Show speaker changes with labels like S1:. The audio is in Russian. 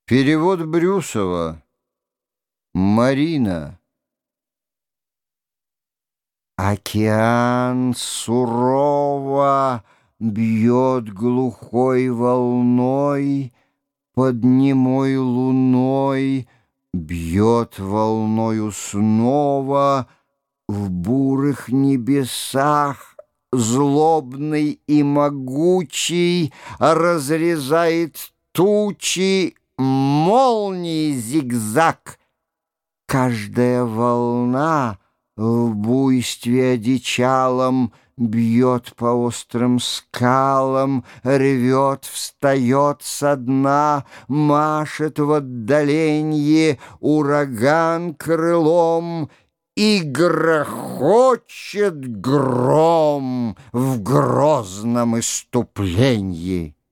S1: Перевод Брюсова. Марина. Океан сурово бьет глухой волной, под немой луной бьет волною снова. В бурых небесах злобный и могучий разрезает тучи молнии зигзаг. Каждая волна в буйстве одичалом бьет по острым скалам, ревет, встает со дна, машет в отдаленье ураган крылом и грохочет гром в грозном исступленье.